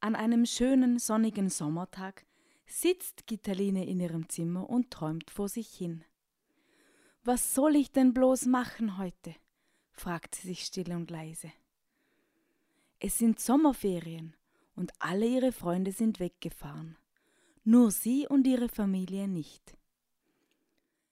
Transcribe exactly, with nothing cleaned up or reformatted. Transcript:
An einem schönen sonnigen Sommertag sitzt Gitterline in ihrem Zimmer und träumt vor sich hin. Was soll ich denn bloß machen heute? Fragt sie sich still und leise. Es sind Sommerferien und alle ihre Freunde sind weggefahren. Nur sie und ihre Familie nicht.